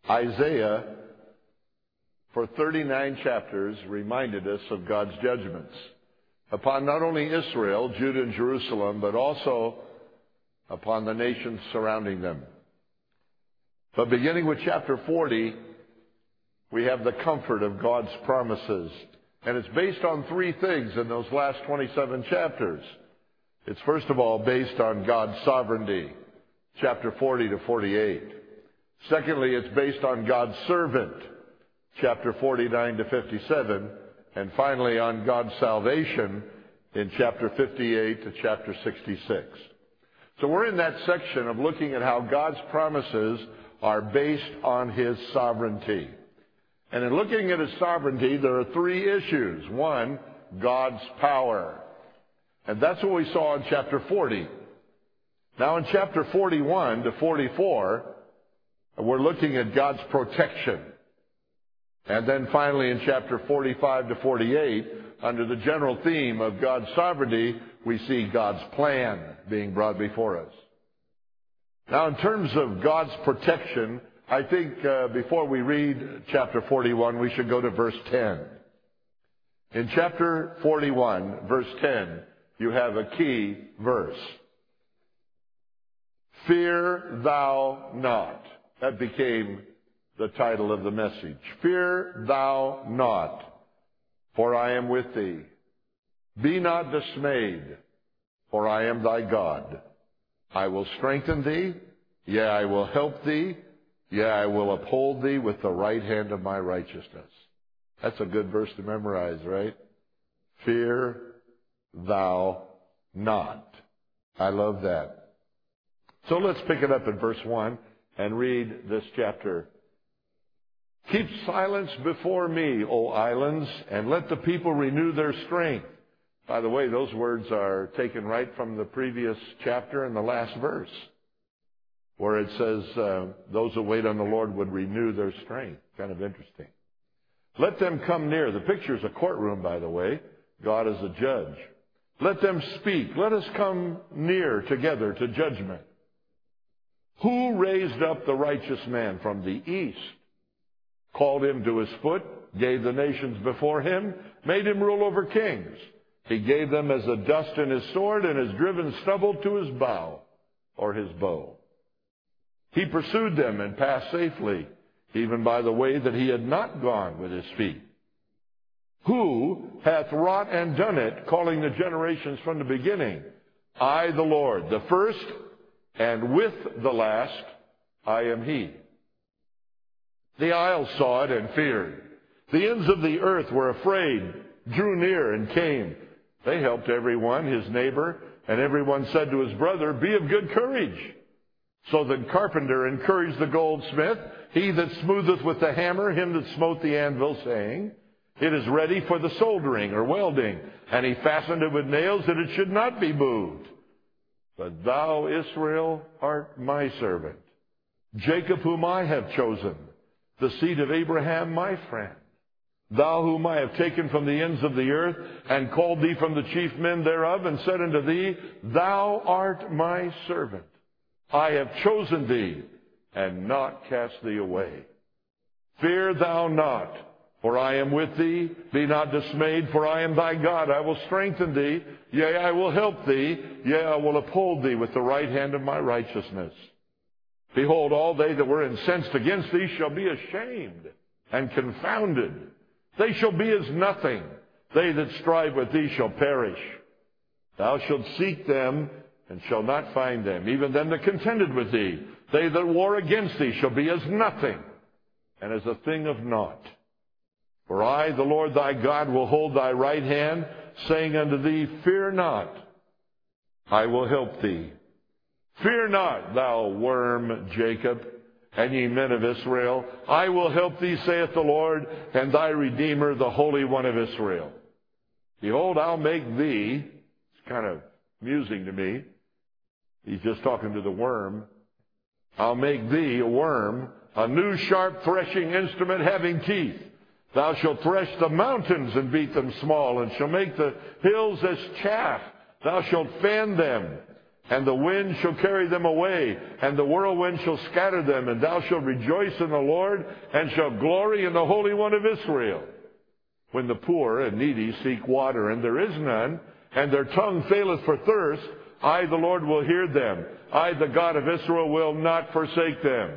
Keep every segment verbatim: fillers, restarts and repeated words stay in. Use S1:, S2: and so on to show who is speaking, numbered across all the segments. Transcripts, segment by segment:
S1: Isaiah, for thirty-nine chapters, reminded us of God's judgments upon not only Israel, Judah, and Jerusalem, but also upon the nations surrounding them. But beginning with chapter forty, we have the comfort of God's promises. And it's based on three things in those last twenty-seven chapters. It's first of all based on God's sovereignty, chapter forty to forty-eight. Secondly, it's based on God's servant, chapter forty-nine to fifty-seven. And finally, on God's salvation in chapter fifty-eight to chapter sixty-six. So we're in that section of looking at how God's promises are based on His sovereignty. And in looking at His sovereignty, there are three issues. One, God's power. And that's what we saw in chapter forty. Now in chapter forty-one to forty-four, we're looking at God's protection. And then finally in chapter forty-five to forty-eight, under the general theme of God's sovereignty, we see God's plan being brought before us. Now in terms of God's protection, I think uh, before we read chapter forty-one, we should go to verse ten. In chapter forty-one, verse ten, you have a key verse. Fear thou not. That became the title of the message. Fear thou not, for I am with thee. Be not dismayed, for I am thy God. I will strengthen thee, yea, I will help thee, yea, I will uphold thee with the right hand of my righteousness. That's a good verse to memorize, right? Fear thou not. I love that. So let's pick it up in verse one and read this chapter. Keep silence before me, O islands, and let the people renew their strength. By the way, those words are taken right from the previous chapter and the last verse, where it says uh, those who wait on the Lord would renew their strength. Kind of interesting. Let them come near. The picture's a courtroom, by the way. God is a judge. Let them speak. Let us come near together to judgment. Who raised up the righteous man from the east, called him to his foot, gave the nations before him, made him rule over kings? He gave them as a dust in his sword, and has driven stubble to his bow, or his bow. He pursued them and passed safely, even by the way that he had not gone with his feet. Who hath wrought and done it, calling the generations from the beginning? I, the Lord, the first, and with the last, I am He. The isles saw it and feared. The ends of the earth were afraid, drew near and came. They helped everyone, his neighbor, and everyone said to his brother, Be of good courage. So the carpenter encouraged the goldsmith, he that smootheth with the hammer, him that smote the anvil, saying, It is ready for the soldering or welding. And he fastened it with nails that it should not be moved. But thou, Israel, art my servant, Jacob whom I have chosen, the seed of Abraham my friend. Thou whom I have taken from the ends of the earth, and called thee from the chief men thereof, and said unto thee, Thou art my servant. I have chosen thee, and not cast thee away. Fear thou not, for I am with thee. Be not dismayed, for I am thy God. I will strengthen thee, yea, I will help thee, yea, I will uphold thee with the right hand of my righteousness. Behold, all they that were incensed against thee shall be ashamed and confounded. They shall be as nothing. They that strive with thee shall perish. Thou shalt seek them, and shall not find them. Even them that contended with thee, they that war against thee shall be as nothing, and as a thing of naught. For I, the Lord thy God, will hold thy right hand, saying unto thee, Fear not, I will help thee. Fear not, thou worm Jacob, and ye men of Israel. I will help thee, saith the Lord, and thy Redeemer, the Holy One of Israel. Behold, I'll make thee, it's kind of amusing to me, he's just talking to the worm, I'll make thee, a worm, a new sharp threshing instrument having teeth. Thou shalt thresh the mountains and beat them small, and shall make the hills as chaff. Thou shalt fan them, and the wind shall carry them away, and the whirlwind shall scatter them, and thou shalt rejoice in the Lord, and shalt glory in the Holy One of Israel. When the poor and needy seek water, and there is none, and their tongue faileth for thirst, I, the Lord, will hear them. I, the God of Israel, will not forsake them.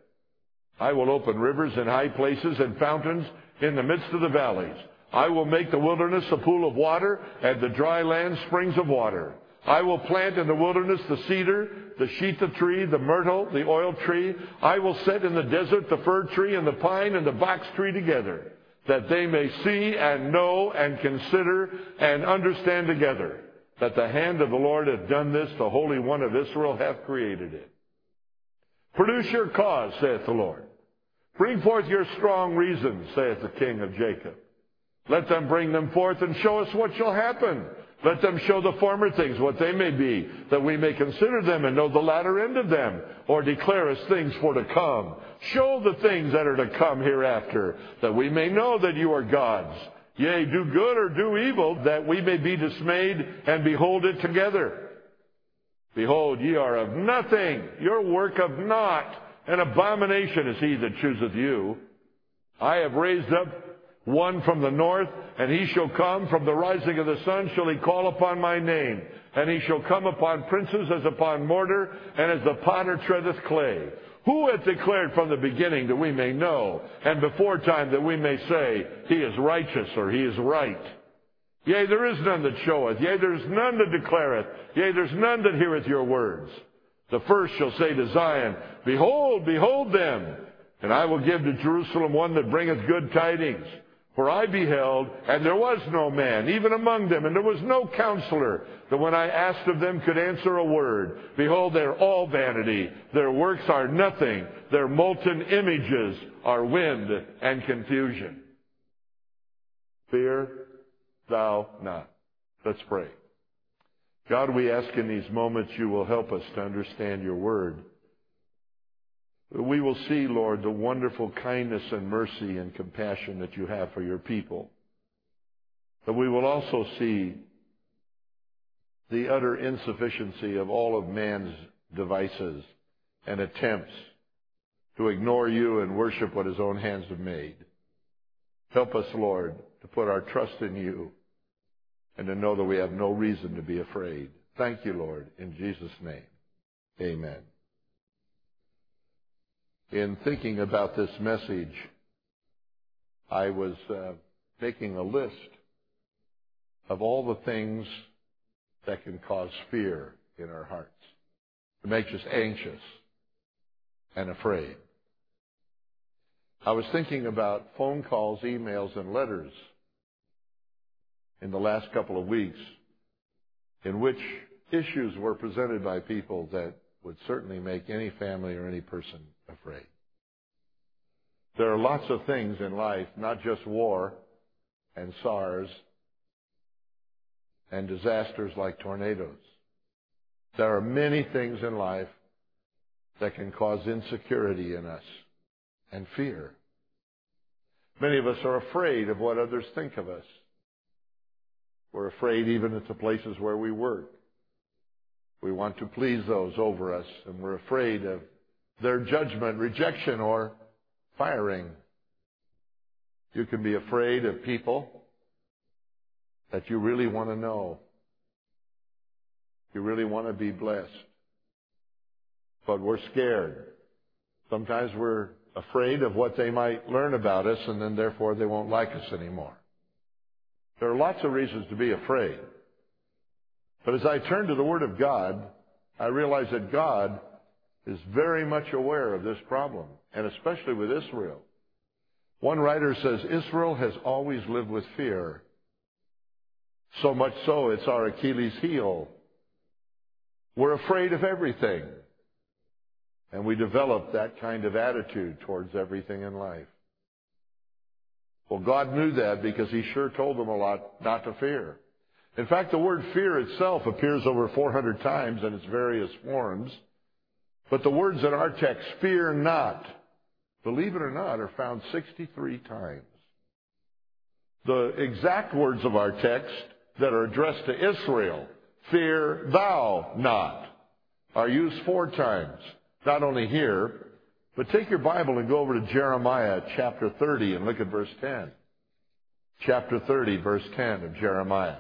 S1: I will open rivers in high places and fountains in the midst of the valleys. I will make the wilderness a pool of water, and the dry land springs of water. I will plant in the wilderness the cedar, the shitha tree, the myrtle, the oil tree. I will set in the desert the fir tree and the pine and the box tree together, that they may see and know and consider and understand together that the hand of the Lord hath done this, the Holy One of Israel hath created it. Produce your cause, saith the Lord. Bring forth your strong reasons, saith the King of Jacob. Let them bring them forth and show us what shall happen. Let them show the former things, what they may be, that we may consider them and know the latter end of them, or declare us things for to come. Show the things that are to come hereafter, that we may know that you are gods. Yea, do good or do evil, that we may be dismayed and behold it together. Behold, ye are of nothing, your work of naught. An abomination is he that chooseth you. I have raised up one from the north, and he shall come from the rising of the sun, shall he call upon my name. And he shall come upon princes as upon mortar, and as the potter treadeth clay. Who hath declared from the beginning that we may know, and before time that we may say, he is righteous, or he is right? Yea, there is none that showeth, yea, there is none that declareth, yea, there is none that heareth your words. The first shall say to Zion, Behold, behold them, and I will give to Jerusalem one that bringeth good tidings. For I beheld, and there was no man, even among them, and there was no counselor, that when I asked of them could answer a word. Behold, they are all vanity. Their works are nothing. Their molten images are wind and confusion. Fear thou not. Let's pray. God, we ask in these moments you will help us to understand your word. We will see, Lord, the wonderful kindness and mercy and compassion that you have for your people. But we will also see the utter insufficiency of all of man's devices and attempts to ignore you and worship what his own hands have made. Help us, Lord, to put our trust in you and to know that we have no reason to be afraid. Thank you, Lord, in Jesus' name. Amen. In thinking about this message, I was uh, making a list of all the things that can cause fear in our hearts. It makes us anxious and afraid. I was thinking about phone calls, emails, and letters in the last couple of weeks in which issues were presented by people that would certainly make any family or any person afraid. There are lots of things in life, not just war and SARS and disasters like tornadoes. There are many things in life that can cause insecurity in us and fear. Many of us are afraid of what others think of us. We're afraid even at the places where we work. We want to please those over us, and we're afraid of their judgment, rejection, or firing. You can be afraid of people that you really want to know. You really want to be blessed. But we're scared. Sometimes we're afraid of what they might learn about us, and then therefore they won't like us anymore. There are lots of reasons to be afraid. But as I turn to the Word of God, I realize that God is very much aware of this problem, and especially with Israel. One writer says, Israel has always lived with fear. So much so, it's our Achilles heel. We're afraid of everything. And we develop that kind of attitude towards everything in life. Well, God knew that because he sure told them a lot not to fear. In fact, the word fear itself appears over four hundred times in its various forms. But the words in our text, fear not, believe it or not, are found sixty-three times. The exact words of our text that are addressed to Israel, fear thou not, are used four times, not only here, but take your Bible and go over to Jeremiah chapter thirty and look at verse ten. Chapter thirty, verse ten of Jeremiah.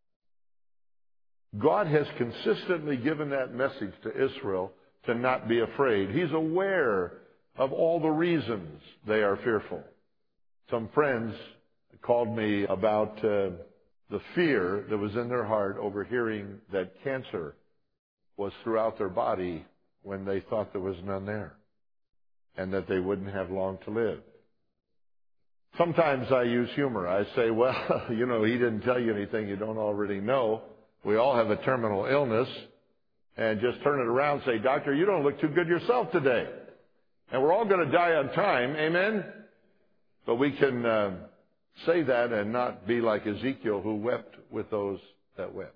S1: God has consistently given that message to Israel to not be afraid. He's aware of all the reasons they are fearful. Some friends called me about uh, the fear that was in their heart over hearing that cancer was throughout their body when they thought there was none there, and that they wouldn't have long to live. Sometimes I use humor. I say, well, you know, he didn't tell you anything you don't already know. We all have a terminal illness. And just turn it around and say, doctor, you don't look too good yourself today. And we're all going to die on time. Amen? But we can uh, say that and not be like Ezekiel, who wept with those that wept.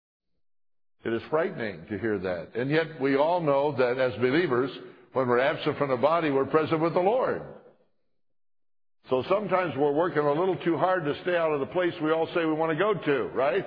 S1: It is frightening to hear that. And yet we all know that as believers, when we're absent from the body, we're present with the Lord. So sometimes we're working a little too hard to stay out of the place we all say we want to go to, right?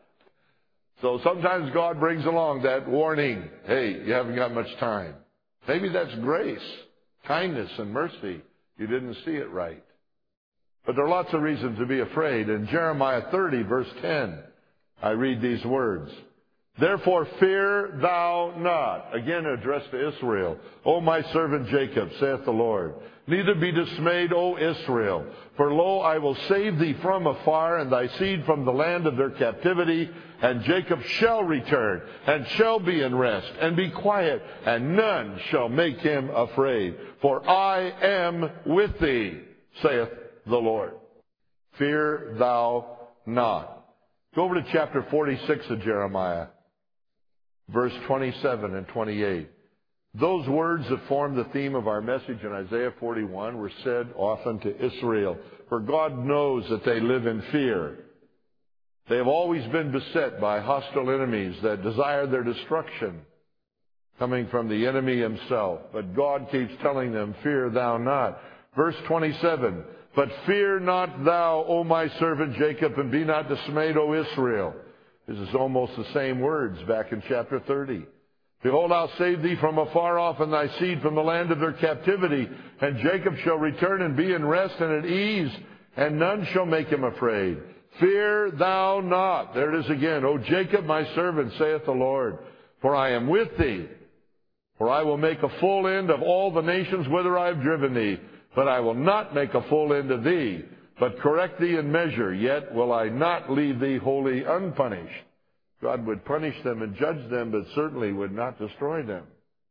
S1: So sometimes God brings along that warning, hey, you haven't got much time. Maybe that's grace, kindness, and mercy. You didn't see it right. But there are lots of reasons to be afraid. In Jeremiah thirty, verse ten, I read these words. Therefore fear thou not. Again addressed to Israel. O my servant Jacob, saith the Lord. Neither be dismayed, O Israel. For lo, I will save thee from afar, and thy seed from the land of their captivity. And Jacob shall return, and shall be in rest, and be quiet, and none shall make him afraid. For I am with thee, saith the Lord. Fear thou not. Go over to chapter forty-six of Jeremiah, verse twenty-seven and twenty-eight. Those words that form the theme of our message in Isaiah forty-one were said often to Israel, for God knows that they live in fear. They have always been beset by hostile enemies that desire their destruction, coming from the enemy himself. But God keeps telling them, fear thou not. Verse twenty-seven, but fear not thou, O my servant Jacob, and be not dismayed, O Israel. This is almost the same words back in chapter thirty. Behold, I'll save thee from afar off, and thy seed from the land of their captivity. And Jacob shall return and be in rest and at ease, and none shall make him afraid. Fear thou not. There it is again. O Jacob, my servant, saith the Lord, for I am with thee. For I will make a full end of all the nations whither I have driven thee. But I will not make a full end of thee, but correct thee in measure. Yet will I not leave thee wholly unpunished. God would punish them and judge them, but certainly would not destroy them.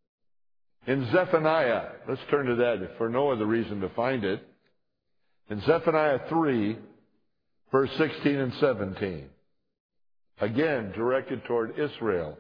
S1: In Zephaniah, let's turn to that for no other reason to find it. In Zephaniah three, verse sixteen and seventeen. Again, directed toward Israel.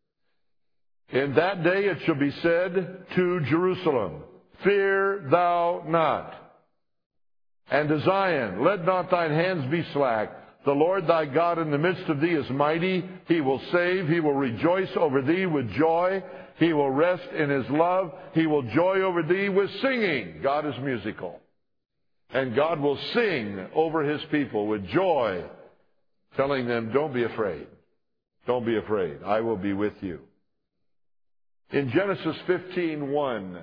S1: In that day it shall be said to Jerusalem, fear thou not. And to Zion, let not thine hands be slack. The Lord thy God in the midst of thee is mighty. He will save. He will rejoice over thee with joy. He will rest in his love. He will joy over thee with singing. God is musical. And God will sing over his people with joy, telling them, don't be afraid. Don't be afraid. I will be with you. In Genesis fifteen one,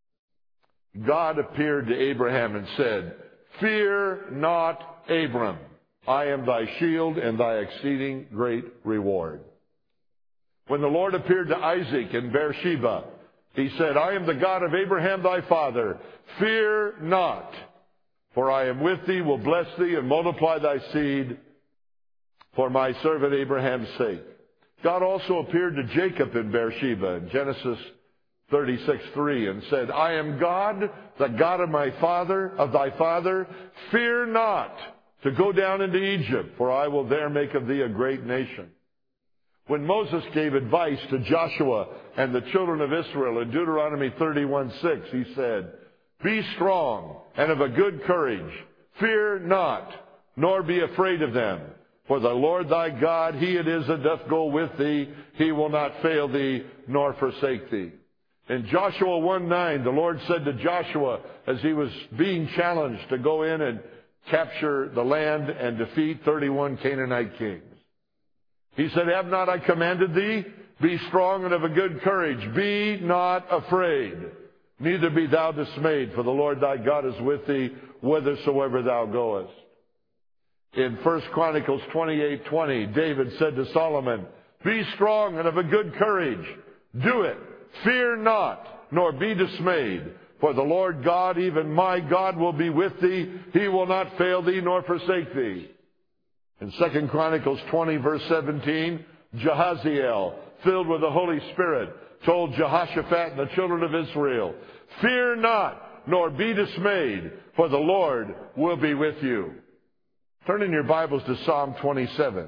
S1: God appeared to Abraham and said, fear not, Abram. I am thy shield and thy exceeding great reward. When the Lord appeared to Isaac in Beersheba, he said, I am the God of Abraham thy father. Fear not, for I am with thee, will bless thee, and multiply thy seed for my servant Abraham's sake. God also appeared to Jacob in Beersheba in Genesis thirty-six three and said, I am God, the God of my father, of thy father. Fear not to go down into Egypt, for I will there make of thee a great nation. When Moses gave advice to Joshua and the children of Israel in Deuteronomy thirty-one six, he said, be strong and of a good courage. Fear not, nor be afraid of them. For the Lord thy God, he it is that doth go with thee. He will not fail thee, nor forsake thee. In Joshua one nine, the Lord said to Joshua, as he was being challenged to go in and capture the land and defeat thirty-one Canaanite kings, he said, have not I commanded thee? Be strong and of a good courage. Be not afraid. Neither be thou dismayed, for the Lord thy God is with thee whithersoever thou goest. In First Chronicles twenty-eight twenty, David said to Solomon, Be strong and of a good courage. Do it. Fear not, nor be dismayed. For the Lord God, even my God, will be with thee. He will not fail thee nor forsake thee. In Second Chronicles twenty, verse seventeen, Jehaziel, filled with the Holy Spirit, told Jehoshaphat and the children of Israel, Fear not, nor be dismayed, for the Lord will be with you. Turn in your Bibles to Psalm twenty-seven.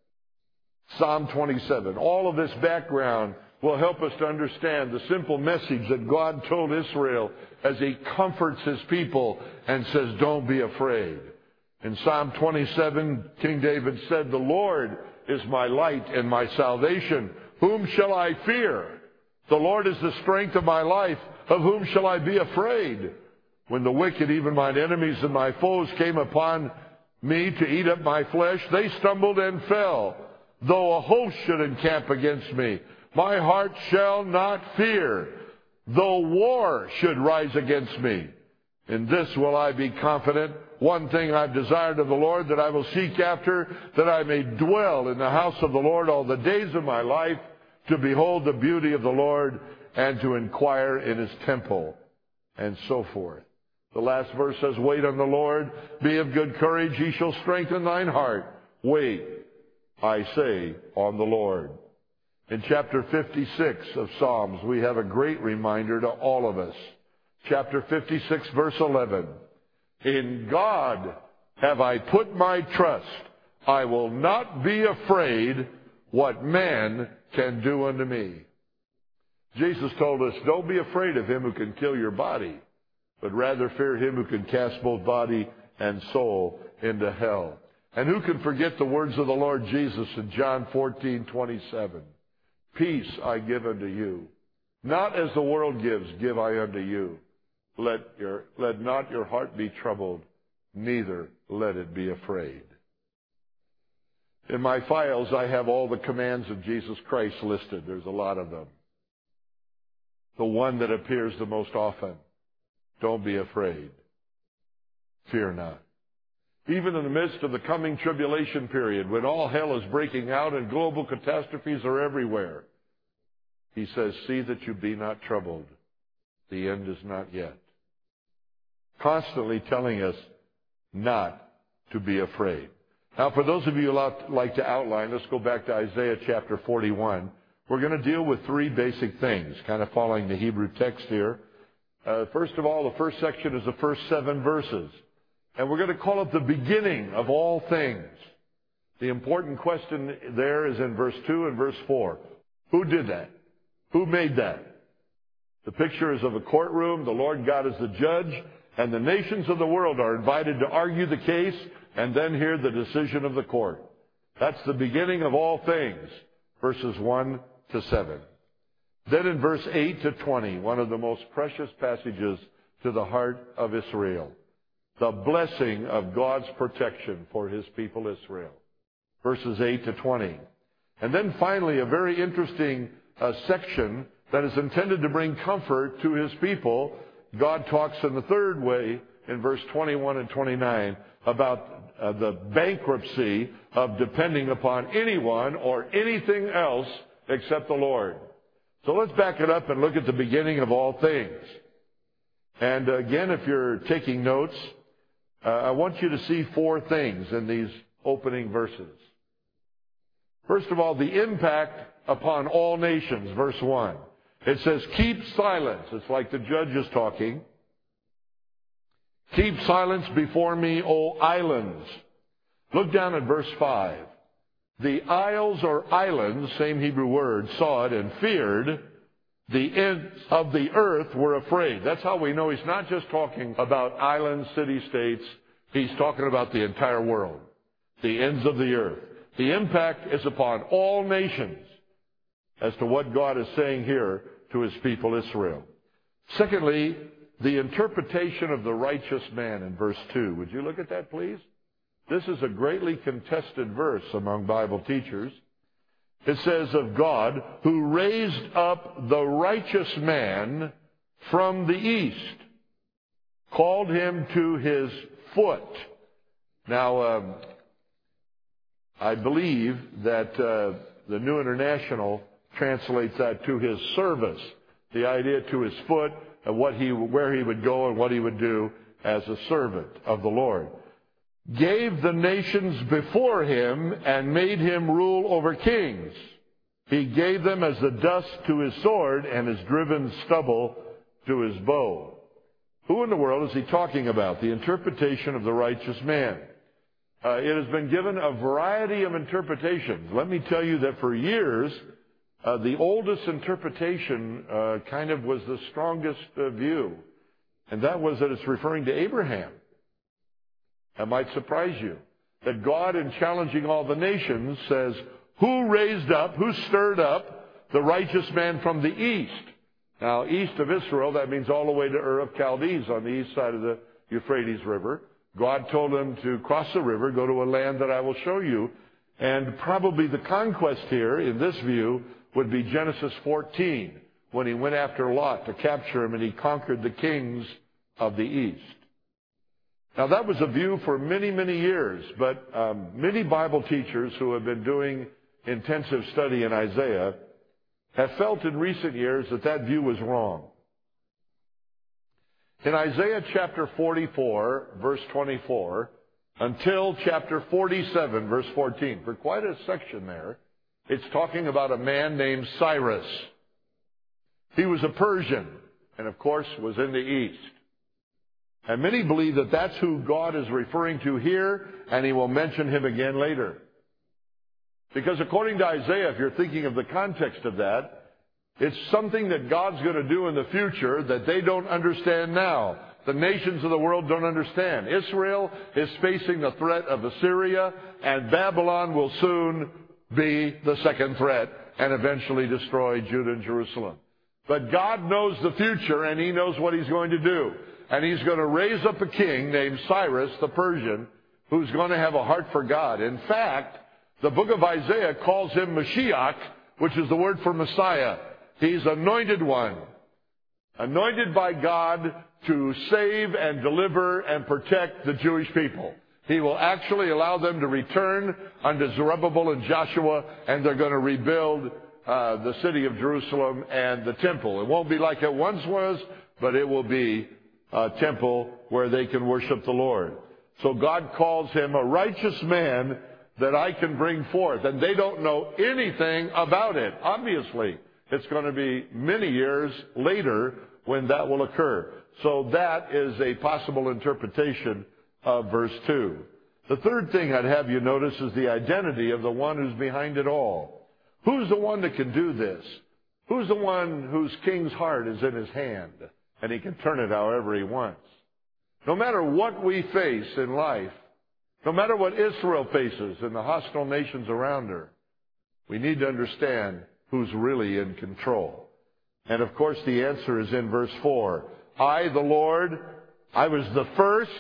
S1: Psalm twenty-seven. All of this background will help us to understand the simple message that God told Israel as He comforts His people and says, Don't be afraid. In Psalm twenty-seven, King David said, The Lord is my light and my salvation. Whom shall I fear? The Lord is the strength of my life. Of whom shall I be afraid? When the wicked, even mine enemies and my foes, came upon me to eat up my flesh, they stumbled and fell. Though a host should encamp against me, my heart shall not fear. Though war should rise against me, in this will I be confident. One thing I've desired of the Lord, that I will seek after, that I may dwell in the house of the Lord all the days of my life, to behold the beauty of the Lord and to inquire in His temple, and so forth. The last verse says, Wait on the Lord, be of good courage, He shall strengthen thine heart. Wait, I say, on the Lord. In chapter fifty-six of Psalms, we have a great reminder to all of us. Chapter fifty-six, verse eleven. In God have I put my trust. I will not be afraid what man can do unto me. Jesus told us, Don't be afraid of him who can kill your body, but rather fear him who can cast both body and soul into hell. And who can forget the words of the Lord Jesus in John fourteen twenty-seven? Peace I give unto you. Not as the world gives, give I unto you. Let your, let not your heart be troubled, neither let it be afraid. In my files, I have all the commands of Jesus Christ listed. There's a lot of them. The one that appears the most often, don't be afraid. Fear not. Even in the midst of the coming tribulation period, when all hell is breaking out and global catastrophes are everywhere, He says, See that you be not troubled. The end is not yet. Constantly telling us not to be afraid. Now, for those of you who like to outline, let's go back to Isaiah chapter forty-one. We're going to deal with three basic things, kind of following the Hebrew text here. Uh, first of all, the first section is the first seven verses. And we're going to call it the beginning of all things. The important question there is in verse two and verse four. Who did that? Who made that? The picture is of a courtroom. The Lord God is the judge. And the nations of the world are invited to argue the case and then hear the decision of the court. That's the beginning of all things, verses one to seven. Then in verse eight to twenty, one of the most precious passages to the heart of Israel, the blessing of God's protection for His people Israel. Verses eight to twenty. And then finally, a very interesting uh, section that is intended to bring comfort to His people. God talks in the third way in verse twenty-one and twenty-nine about uh, the bankruptcy of depending upon anyone or anything else except the Lord. So let's back it up and look at the beginning of all things. And again, if you're taking notes, uh, I want you to see four things in these opening verses. First of all, the impact upon all nations, verse one. It says, keep silence. It's like the judge is talking. Keep silence before me, O islands. Look down at verse five. The isles or islands, same Hebrew word, saw it and feared. The ends of the earth were afraid. That's how we know he's not just talking about islands, city-states. He's talking about the entire world. The ends of the earth. The impact is upon all nations as to what God is saying here to His people Israel. Secondly, the interpretation of the righteous man in verse two. Would you look at that, please? This is a greatly contested verse among Bible teachers. It says of God, who raised up the righteous man from the east, called him to his foot. Now, um, I believe that uh, the New International translates that to his service. The idea to his foot, of what he, where he would go and what he would do as a servant of the Lord. Gave the nations before him and made him rule over kings. He gave them as the dust to his sword and as driven stubble to his bow. Who in the world is he talking about? The interpretation of the righteous man. Uh, it has been given a variety of interpretations. Let me tell you that for years, uh, the oldest interpretation uh, kind of was the strongest uh, view, and that was that it's referring to Abraham. That might surprise you. That God, in challenging all the nations, says, who raised up, who stirred up the righteous man from the east? Now, east of Israel, that means all the way to Ur of Chaldees on the east side of the Euphrates River. God told him to cross the river, go to a land that I will show you. And probably the conquest here, in this view, would be Genesis fourteen, when he went after Lot to capture him and he conquered the kings of the east. Now, that was a view for many, many years, but um, many Bible teachers who have been doing intensive study in Isaiah have felt in recent years that that view was wrong. In Isaiah chapter forty-four, verse twenty-four, until chapter forty-seven, verse fourteen, for quite a section there, it's talking about a man named Cyrus. He was a Persian, and of course was in the east. And many believe that that's who God is referring to here, and he will mention him again later. Because according to Isaiah, if you're thinking of the context of that, it's something that God's going to do in the future that they don't understand now. The nations of the world don't understand. Israel is facing the threat of Assyria, and Babylon will soon be the second threat and eventually destroy Judah and Jerusalem. But God knows the future, and he knows what he's going to do. And he's going to raise up a king named Cyrus the Persian who's going to have a heart for God. In fact, the book of Isaiah calls him Mashiach, which is the word for Messiah. He's anointed one, anointed by God to save and deliver and protect the Jewish people. He will actually allow them to return unto Zerubbabel and Joshua, and they're going to rebuild uh, the city of Jerusalem and the temple. It won't be like it once was, but it will be a temple where they can worship the Lord. So God calls him a righteous man that I can bring forth. And they don't know anything about it. Obviously, it's going to be many years later when that will occur. So that is a possible interpretation of verse two. The third thing I'd have you notice is the identity of the one who's behind it all. Who's the one that can do this? Who's the one whose king's heart is in his hand and he can turn it however he wants? No matter what we face in life, no matter what Israel faces and the hostile nations around her, we need to understand who's really in control. And of course the answer is in verse four. I, the Lord, I was the first,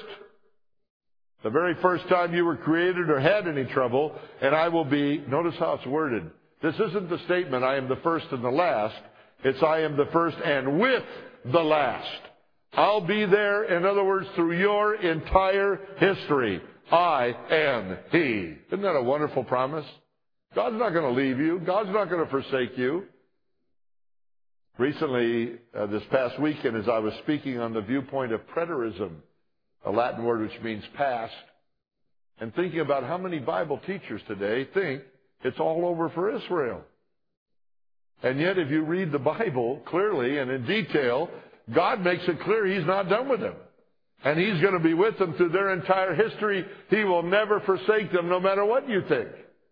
S1: the very first time you were created or had any trouble, and I will be, notice how it's worded. This isn't the statement, I am the first and the last. It's I am the first and with the last. I'll be there, in other words, through your entire history. I am He. Isn't that a wonderful promise? God's not going to leave you. God's not going to forsake you. Recently, uh, this past weekend, as I was speaking on the viewpoint of preterism, a Latin word which means past, and thinking about how many Bible teachers today think it's all over for Israel. And yet, if you read the Bible clearly and in detail, God makes it clear He's not done with them. And He's going to be with them through their entire history. He will never forsake them, no matter what you think.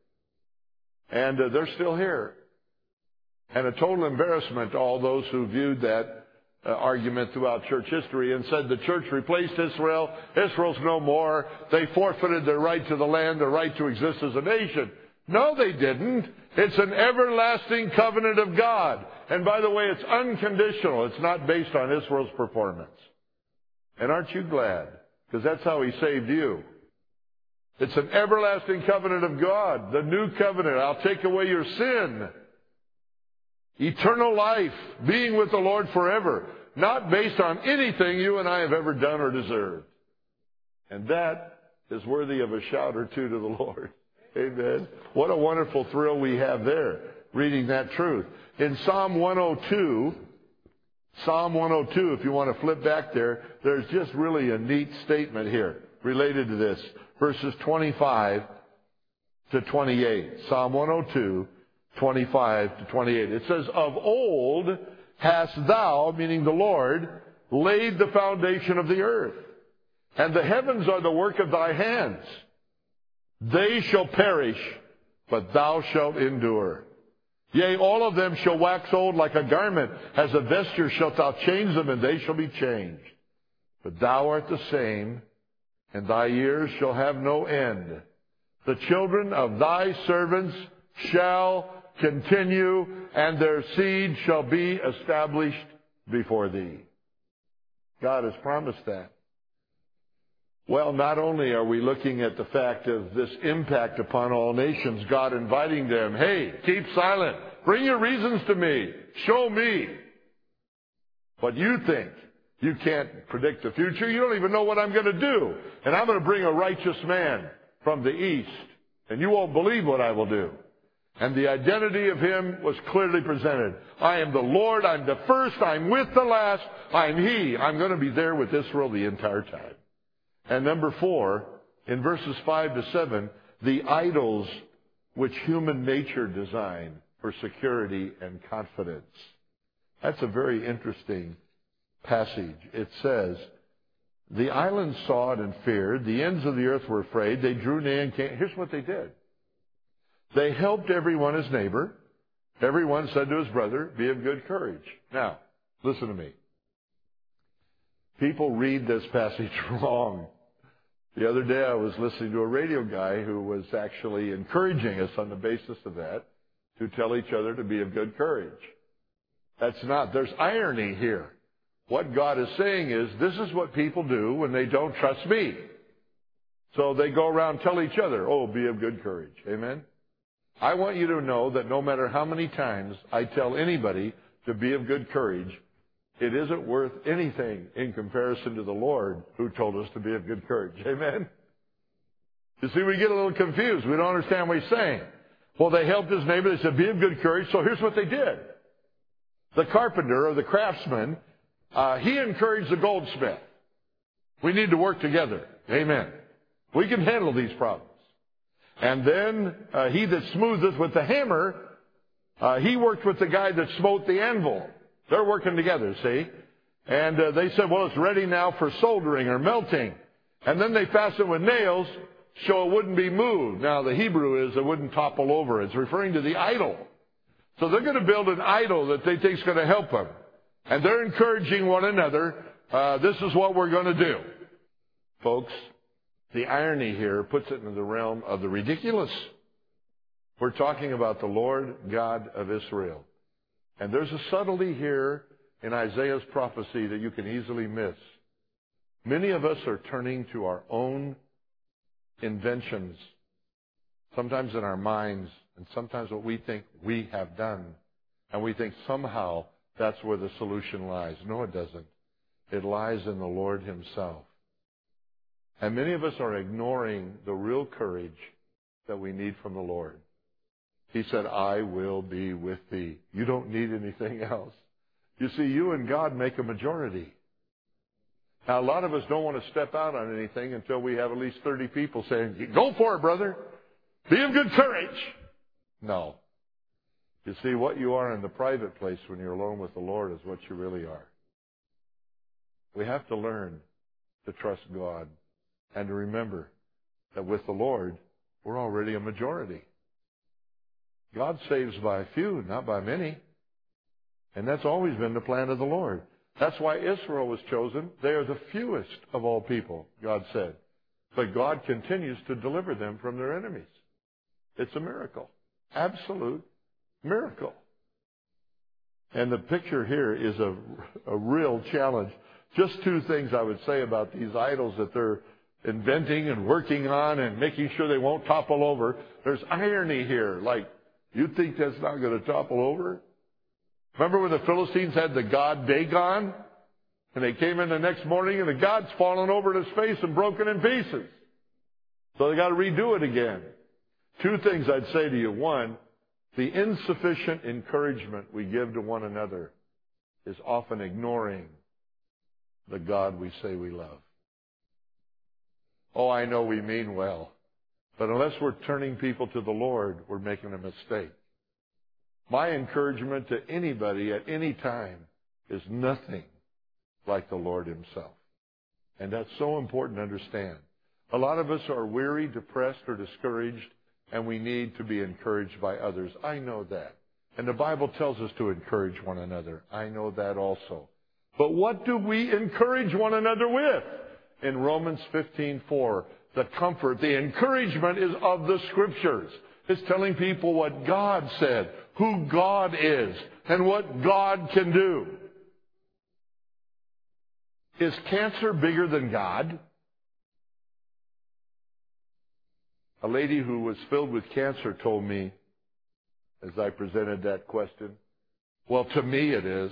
S1: And uh, they're still here. And a total embarrassment to all those who viewed that uh, argument throughout church history and said the church replaced Israel. Israel's no more. They forfeited their right to the land, their right to exist as a nation. No, they didn't. It's an everlasting covenant of God. And by the way, it's unconditional. It's not based on Israel's performance. And aren't you glad? Because that's how He saved you. It's an everlasting covenant of God, the new covenant. I'll take away your sin. Eternal life, being with the Lord forever, not based on anything you and I have ever done or deserved. And that is worthy of a shout or two to the Lord. Amen. What a wonderful thrill we have there, reading that truth. In Psalm one oh two, Psalm one oh two, if you want to flip back there, there's just really a neat statement here related to this. Verses twenty-five to twenty-eight. Psalm one oh two, twenty-five to twenty-eight. It says, of old hast thou, meaning the Lord, laid the foundation of the earth, and the heavens are the work of thy hands. They shall perish, but thou shalt endure. Yea, all of them shall wax old like a garment. As a vesture shalt thou change them, and they shall be changed. But thou art the same, and thy years shall have no end. The children of thy servants shall continue, and their seed shall be established before thee. God has promised that. Well, not only are we looking at the fact of this impact upon all nations, God inviting them, hey, keep silent. Bring your reasons to me. Show me. But you think you can't predict the future. You don't even know what I'm going to do. And I'm going to bring a righteous man from the east, and you won't believe what I will do. And the identity of him was clearly presented. I am the Lord. I'm the first. I'm with the last. I'm he. I'm going to be there with Israel the entire time. And number four, in verses five to seven, the idols which human nature designed for security and confidence. That's a very interesting passage. It says, the islands saw it and feared. The ends of the earth were afraid. They drew near and came. Here's what they did. They helped everyone his neighbor. Everyone said to his brother, be of good courage. Now, listen to me. People read this passage wrong. The other day I was listening to a radio guy who was actually encouraging us on the basis of that to tell each other to be of good courage. That's not. There's irony here. What God is saying is, this is what people do when they don't trust me. So they go around and tell each other, oh, be of good courage. Amen? I want you to know that no matter how many times I tell anybody to be of good courage, it isn't worth anything in comparison to the Lord who told us to be of good courage. Amen? You see, we get a little confused. We don't understand what he's saying. Well, they helped his neighbor. They said, be of good courage. So here's what they did. The carpenter or the craftsman, uh, he encouraged the goldsmith. We need to work together. Amen. We can handle these problems. And then uh, he that smootheth with the hammer, uh, he worked with the guy that smote the anvil. They're working together, see? And uh, they said, well, it's ready now for soldering or melting. And then they fastened with nails so it wouldn't be moved. Now, the Hebrew is it wouldn't topple over. It's referring to the idol. So they're going to build an idol that they think is going to help them. And they're encouraging one another, uh, this is what we're going to do. Folks, the irony here puts it in the realm of the ridiculous. We're talking about the Lord God of Israel. And there's a subtlety here in Isaiah's prophecy that you can easily miss. Many of us are turning to our own inventions, sometimes in our minds, and sometimes what we think we have done. And we think somehow that's where the solution lies. No, it doesn't. It lies in the Lord himself. And many of us are ignoring the real courage that we need from the Lord. He said, I will be with thee. You don't need anything else. You see, you and God make a majority. Now, a lot of us don't want to step out on anything until we have at least thirty people saying, go for it, brother. Be of good courage. No. You see, what you are in the private place when you're alone with the Lord is what you really are. We have to learn to trust God and to remember that with the Lord, we're already a majority. God saves by a few, not by many. And that's always been the plan of the Lord. That's why Israel was chosen. They are the fewest of all people, God said. But God continues to deliver them from their enemies. It's a miracle. Absolute miracle. And the picture here is a, a real challenge. Just two things I would say about these idols that they're inventing and working on and making sure they won't topple over. There's irony here. Like, you think that's not going to topple over? Remember when the Philistines had the god Dagon? And they came in the next morning and the god's fallen over in his face and broken in pieces. So they got to redo it again. Two things I'd say to you. One, the insufficient encouragement we give to one another is often ignoring the God we say we love. Oh, I know we mean well, but unless we're turning people to the Lord, we're making a mistake. My encouragement to anybody at any time is nothing like the Lord himself. And that's so important to understand. A lot of us are weary, depressed, or discouraged, and we need to be encouraged by others. I know that. And the Bible tells us to encourage one another. I know that also. But what do we encourage one another with? In Romans fifteen four, the comfort, the encouragement is of the Scriptures. It's telling people what God said, who God is, and what God can do. Is cancer bigger than God? A lady who was filled with cancer told me, as I presented that question, well, to me it is.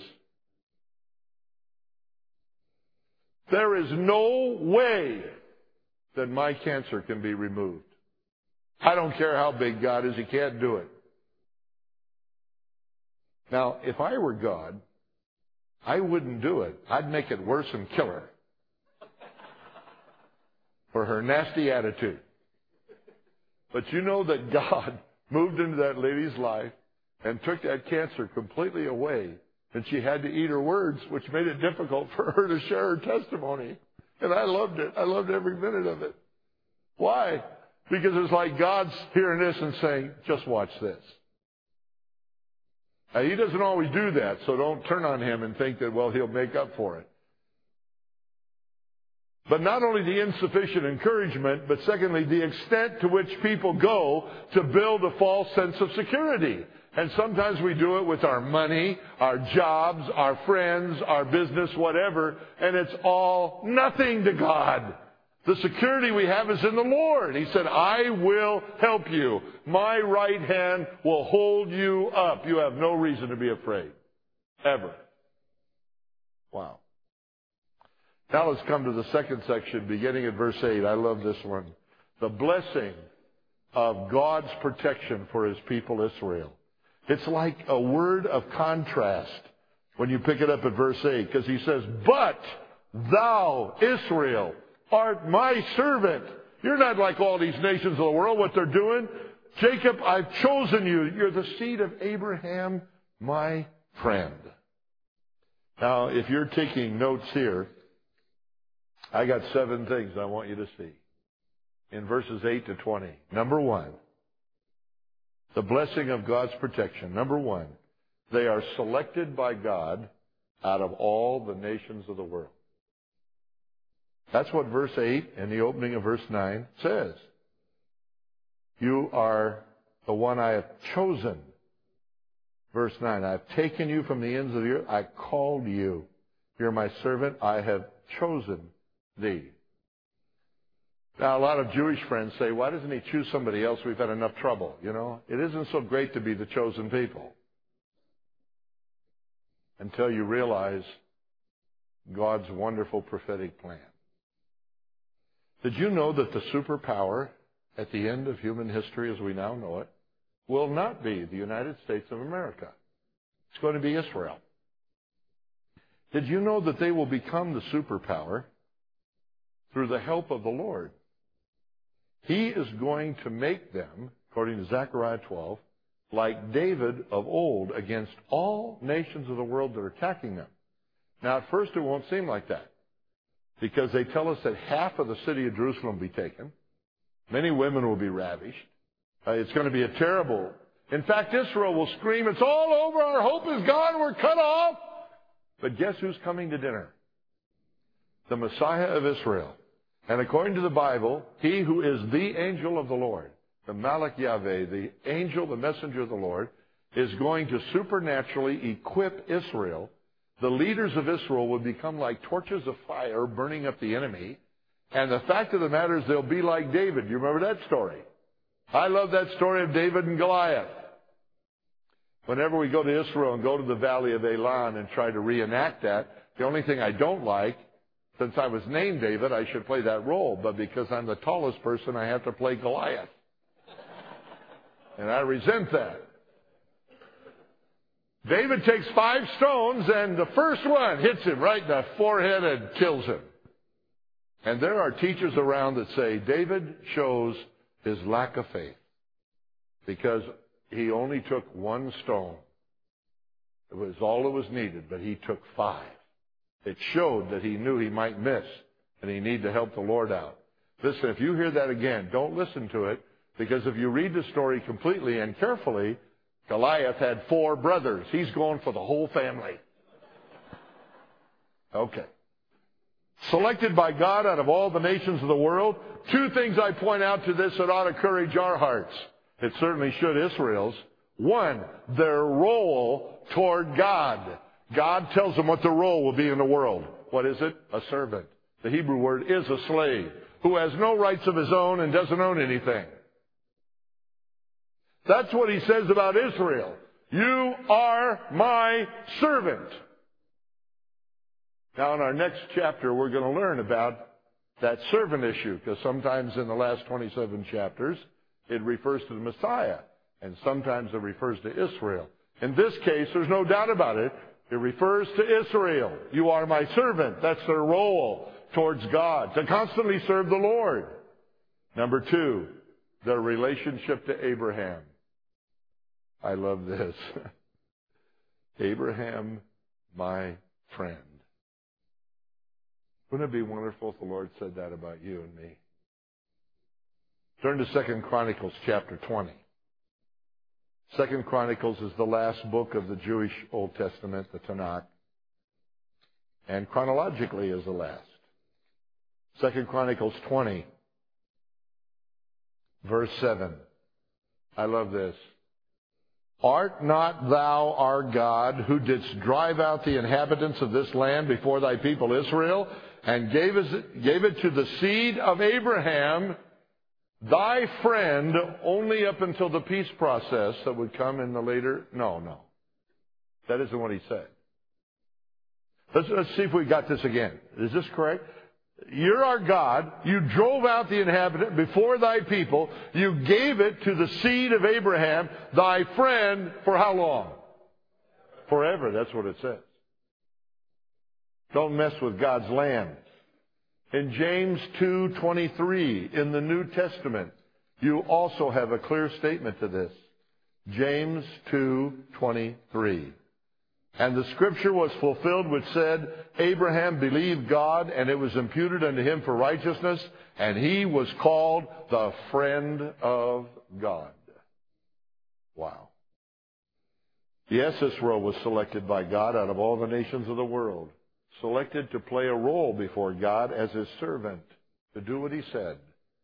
S1: There is no way that my cancer can be removed. I don't care how big God is, he can't do it. Now, if I were God, I wouldn't do it. I'd make it worse and kill her for her nasty attitude. But you know that God moved into that lady's life and took that cancer completely away. And she had to eat her words, which made it difficult for her to share her testimony. And I loved it. I loved every minute of it. Why? Because it's like God's hearing this and saying, just watch this. Now, he doesn't always do that, so don't turn on him and think that, well, he'll make up for it. But not only the insufficient encouragement, but secondly, the extent to which people go to build a false sense of security. And sometimes we do it with our money, our jobs, our friends, our business, whatever, and it's all nothing to God. The security we have is in the Lord. He said, I will help you. My right hand will hold you up. You have no reason to be afraid. Ever. Wow. Now let's come to the second section, beginning at verse eight. I love this one. The blessing of God's protection for his people Israel. It's like a word of contrast when you pick it up at verse eight, because he says, but thou, Israel, art my servant. You're not like all these nations of the world, what they're doing. Jacob, I've chosen you. You're the seed of Abraham, my friend. Now, if you're taking notes here, I got seven things I want you to see in verses eight to twenty. Number one, the blessing of God's protection. Number one, they are selected by God out of all the nations of the world. That's what verse eight and the opening of verse nine says. You are the one I have chosen. Verse nine, I have taken you from the ends of the earth. I called you. You're my servant. I have chosen thee. Now, a lot of Jewish friends say, why doesn't he choose somebody else? We've had enough trouble. You know, it isn't so great to be the chosen people until you realize God's wonderful prophetic plan. Did you know that the superpower at the end of human history as we now know it will not be the United States of America? It's going to be Israel. Did you know that they will become the superpower through the help of the Lord? He is going to make them, according to Zechariah twelve, like David of old against all nations of the world that are attacking them. Now, at first it won't seem like that, because they tell us that half of the city of Jerusalem will be taken. Many women will be ravished. Uh, it's going to be a terrible... In fact, Israel will scream, it's all over, our hope is gone, we're cut off. But guess who's coming to dinner? The Messiah of Israel. And according to the Bible, he who is the angel of the Lord, the Malach Yahweh, the angel, the messenger of the Lord, is going to supernaturally equip Israel. The leaders of Israel will become like torches of fire burning up the enemy. And the fact of the matter is they'll be like David. You remember that story? I love that story of David and Goliath. Whenever we go to Israel and go to the Valley of Elah and try to reenact that, the only thing I don't like, since I was named David, I should play that role. But because I'm the tallest person, I have to play Goliath. And I resent that. David takes five stones, and the first one hits him right in the forehead and kills him. And there are teachers around that say David shows his lack of faith because he only took one stone. It was all that was needed, but he took five. It showed that he knew he might miss, and he needed to help the Lord out. Listen, if you hear that again, don't listen to it, because if you read the story completely and carefully, Goliath had four brothers. He's going for the whole family. Okay. Selected by God out of all the nations of the world. Two things I point out to this that ought to encourage our hearts. It certainly should Israel's. One, their role toward God. God tells them what their role will be in the world. What is it? A servant. The Hebrew word is a slave who has no rights of his own and doesn't own anything. That's what he says about Israel. You are my servant. Now, in our next chapter, we're going to learn about that servant issue, because sometimes in the last twenty-seven chapters, it refers to the Messiah, and sometimes it refers to Israel. In this case, there's no doubt about it. It refers to Israel. You are my servant. That's their role towards God, to constantly serve the Lord. Number two, their relationship to Abraham. I love this. Abraham, my friend. Wouldn't it be wonderful if the Lord said that about you and me? Turn to Second Chronicles chapter twenty. Second Chronicles is the last book of the Jewish Old Testament, the Tanakh, and chronologically is the last. Second Chronicles twenty, verse seven. I love this. Art not thou our God, who didst drive out the inhabitants of this land before thy people Israel, and gave it, gave it to the seed of Abraham, thy friend, only up until the peace process that would come in the later... No, no. That isn't what he said. Let's, let's see if we got this again. Is this correct? You're our God. You drove out the inhabitant before thy people. You gave it to the seed of Abraham, thy friend, for how long? Forever. That's what it says. Don't mess with God's land. In James two twenty-three, in the New Testament, you also have a clear statement to this. James two twenty-three. And the scripture was fulfilled which said, Abraham believed God, and it was imputed unto him for righteousness, and he was called the friend of God. Wow. Yes, Israel was selected by God out of all the nations of the world. Selected to play a role before God as his servant, to do what he said.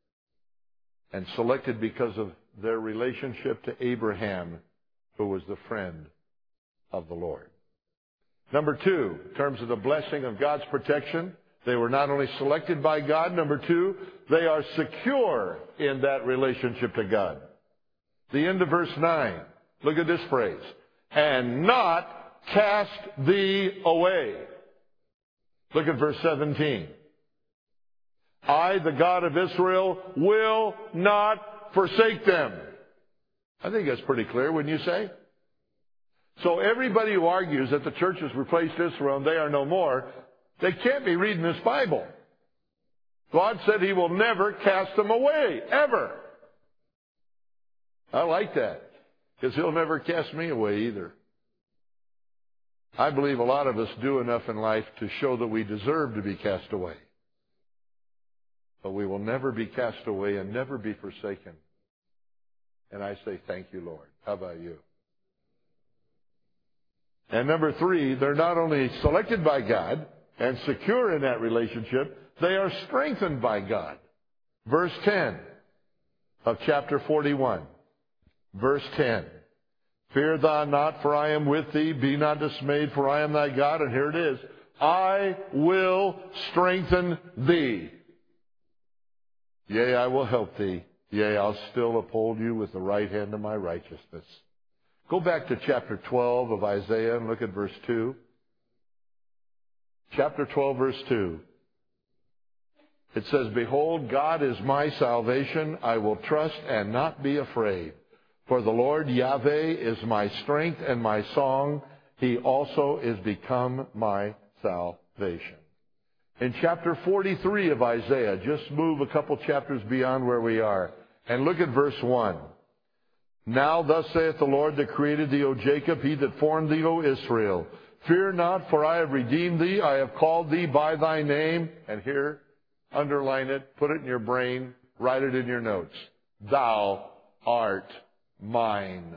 S1: And selected because of their relationship to Abraham, who was the friend of the Lord. Number two, in terms of the blessing of God's protection, they were not only selected by God. Number two, they are secure in that relationship to God. The end of verse nine. Look at this phrase. And not cast thee away. Look at verse seventeen. I, the God of Israel, will not forsake them. I think that's pretty clear, wouldn't you say? So everybody who argues that the church has replaced Israel and they are no more, they can't be reading this Bible. God said he will never cast them away, ever. I like that, because he'll never cast me away either. I believe a lot of us do enough in life to show that we deserve to be cast away. But we will never be cast away and never be forsaken. And I say, thank you, Lord. How about you? And number three, they're not only selected by God and secure in that relationship, they are strengthened by God. Verse ten of chapter forty-one. Verse ten. Fear thou not, for I am with thee. Be not dismayed, for I am thy God. And here it is. I will strengthen thee. Yea, I will help thee. Yea, I'll still uphold you with the right hand of my righteousness. Go back to chapter twelve of Isaiah and look at verse two. Chapter twelve, verse two. It says, Behold, God is my salvation. I will trust and not be afraid. For the Lord Yahweh is my strength and my song. He also is become my salvation. In chapter forty-three of Isaiah, just move a couple chapters beyond where we are, and look at verse one. Now thus saith the Lord that created thee, O Jacob, he that formed thee, O Israel. Fear not, for I have redeemed thee. I have called thee by thy name. And here, underline it, put it in your brain, write it in your notes. Thou art mine.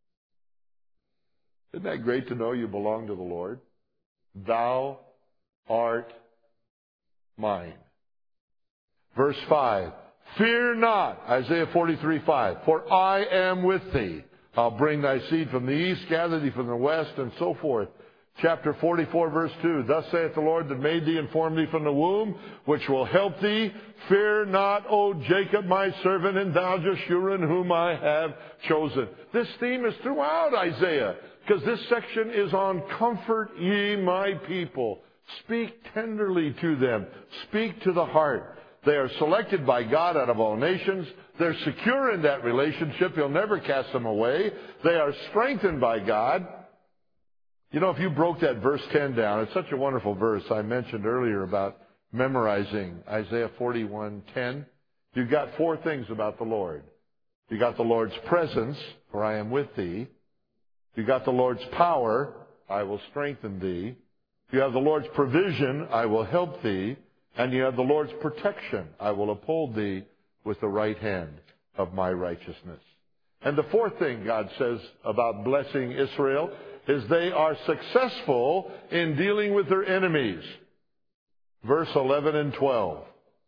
S1: Isn't that great to know you belong to the Lord? Thou art mine. Verse five. Fear not, Isaiah forty-three, five, for I am with thee. I'll bring thy seed from the east, gather thee from the west, and so forth. Chapter forty-four, verse two, Thus saith the Lord that made thee and formed thee from the womb, which will help thee. Fear not, O Jacob, my servant, and thou Jeshurun, whom I have chosen. This theme is throughout Isaiah, because this section is on comfort ye my people. Speak tenderly to them. Speak to the heart. They are selected by God out of all nations. They're secure in that relationship. He'll never cast them away. They are strengthened by God. You know, if you broke that verse ten down, it's such a wonderful verse. I mentioned earlier about memorizing Isaiah forty-one ten. You've got four things about the Lord. You got the Lord's presence, for I am with thee. You got the Lord's power, I will strengthen thee. You have the Lord's provision, I will help thee. And you have the Lord's protection, I will uphold thee with the right hand of my righteousness. And the fourth thing God says about blessing Israel is they are successful in dealing with their enemies. Verse eleven and twelve.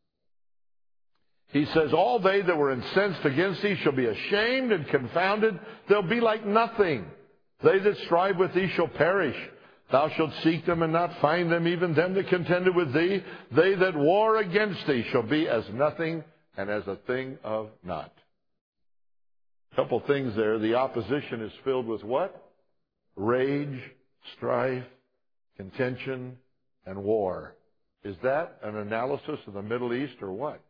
S1: He says, All they that were incensed against thee shall be ashamed and confounded. They'll be like nothing. They that strive with thee shall perish. Thou shalt seek them and not find them, even them that contended with thee. They that war against thee shall be as nothing and as a thing of naught. A couple things there. The opposition is filled with what? Rage, strife, contention, and war. Is that an analysis of the Middle East or what?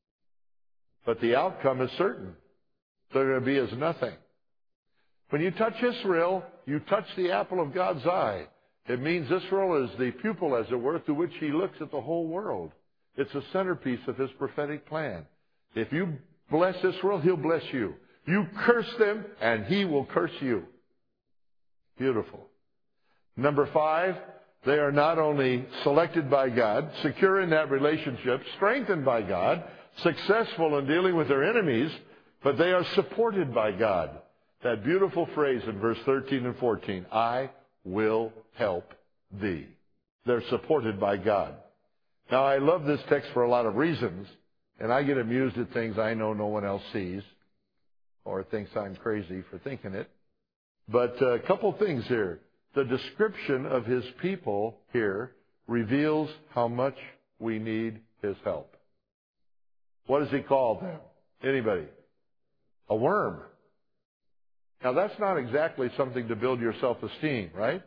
S1: But the outcome is certain. They're going to be as nothing. When you touch Israel, you touch the apple of God's eye. It means Israel is the pupil, as it were, through which he looks at the whole world. It's a centerpiece of his prophetic plan. If you bless Israel, he'll bless you. You curse them, and he will curse you. Beautiful. Number five, they are not only selected by God, secure in that relationship, strengthened by God, successful in dealing with their enemies, but they are supported by God. That beautiful phrase in verse thirteen and fourteen, I will help thee. They're supported by God. Now, I love this text for a lot of reasons, and I get amused at things I know no one else sees or thinks I'm crazy for thinking it. But a couple things here. The description of his people here reveals how much we need his help. What does he call them? Anybody? A worm. Now, that's not exactly something to build your self-esteem, right?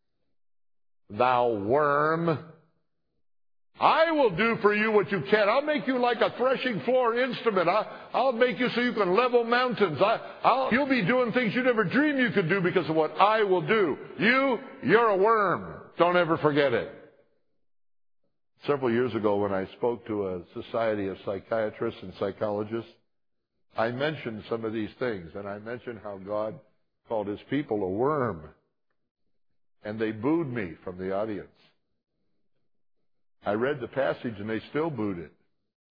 S1: Thou worm. I will do for you what you can. I'll make you like a threshing floor instrument. I, I'll make you so you can level mountains. I, I'll, you'll be doing things you never dreamed you could do because of what I will do. You, you're a worm. Don't ever forget it. Several years ago when I spoke to a society of psychiatrists and psychologists, I mentioned some of these things, and I mentioned how God called his people a worm. And they booed me from the audience. I read the passage, and they still booed it.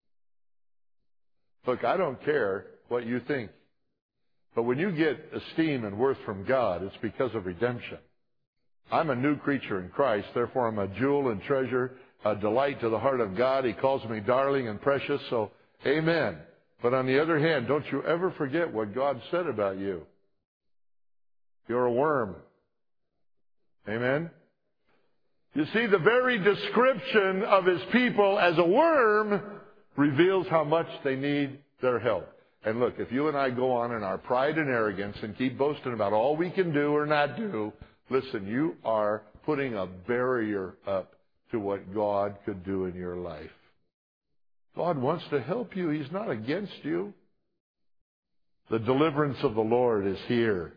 S1: Look, I don't care what you think. But when you get esteem and worth from God, it's because of redemption. I'm a new creature in Christ, therefore I'm a jewel and treasure, a delight to the heart of God. He calls me darling and precious, so amen. But on the other hand, don't you ever forget what God said about you. You're a worm. Amen? You see, the very description of his people as a worm reveals how much they need their help. And look, if you and I go on in our pride and arrogance and keep boasting about all we can do or not do, listen, you are putting a barrier up to what God could do in your life. God wants to help you. He's not against you. The deliverance of the Lord is here.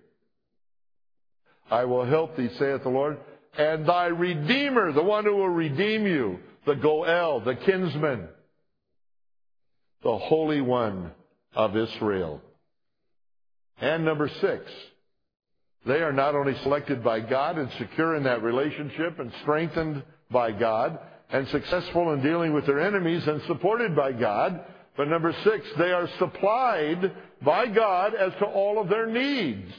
S1: I will help thee, saith the Lord, and thy Redeemer, the one who will redeem you, the Goel, the kinsman, the Holy One of Israel. And number six, they are not only selected by God and secure in that relationship and strengthened by God and successful in dealing with their enemies and supported by God, but number six, they are supplied by God as to all of their needs.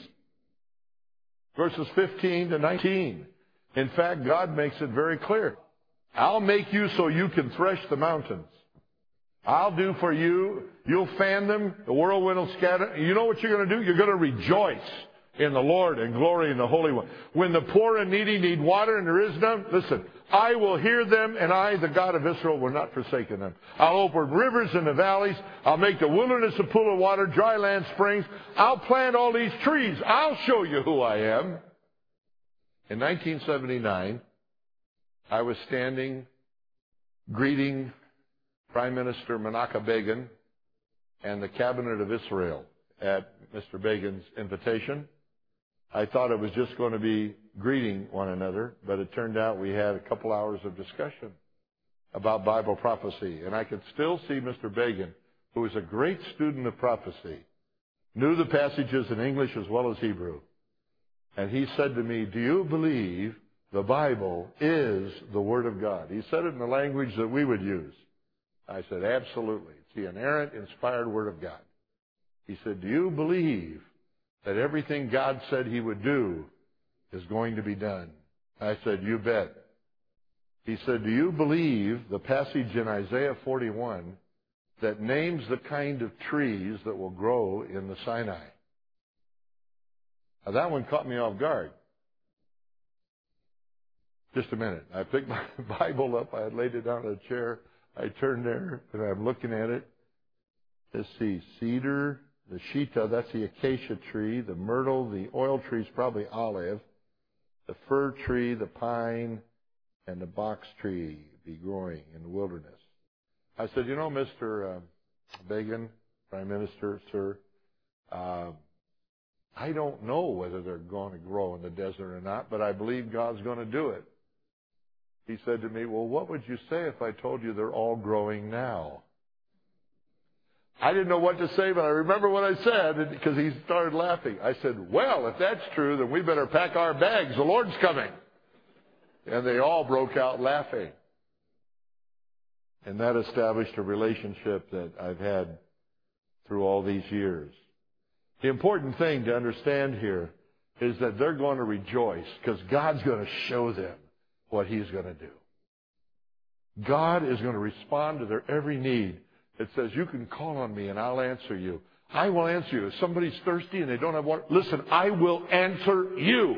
S1: Verses fifteen to nineteen. In fact, God makes it very clear. I'll make you so you can thresh the mountains. I'll do for you. You'll fan them. The whirlwind will scatter. You know what you're going to do? You're going to rejoice in the Lord and glory in the Holy One. When the poor and needy need water and there is none, listen, I will hear them, and I, the God of Israel, will not forsake them. I'll open rivers in the valleys. I'll make the wilderness a pool of water, dry land springs. I'll plant all these trees. I'll show you who I am. In nineteen seventy-nine, I was standing greeting Prime Minister Menachem Begin and the Cabinet of Israel at Mister Begin's invitation. I thought it was just going to be greeting one another, but it turned out we had a couple hours of discussion about Bible prophecy. And I could still see Mister Begin, who was a great student of prophecy, knew the passages in English as well as Hebrew. And he said to me, do you believe the Bible is the Word of God? He said it in the language that we would use. I said, absolutely. It's the inerrant, inspired Word of God. He said, do you believe that everything God said He would do is going to be done? I said, you bet. He said, do you believe the passage in Isaiah forty-one that names the kind of trees that will grow in the Sinai? Now, that one caught me off guard. Just a minute. I picked my Bible up. I had laid it down on a chair. I turned there, and I'm looking at it. Let's see, cedar, the shita, that's the acacia tree. The myrtle, the oil tree is probably olive. The fir tree, the pine, and the box tree be growing in the wilderness. I said, you know, Mister Uh, Begin, Prime Minister, sir, uh, I don't know whether they're going to grow in the desert or not, but I believe God's going to do it. He said to me, well, what would you say if I told you they're all growing now? I didn't know what to say, but I remember what I said because he started laughing. I said, well, if that's true, then we better pack our bags. The Lord's coming. And they all broke out laughing. And that established a relationship that I've had through all these years. The important thing to understand here is that they're going to rejoice because God's going to show them what He's going to do. God is going to respond to their every need. It says, you can call on me and I'll answer you. I will answer you. If somebody's thirsty and they don't have water, listen, I will answer you.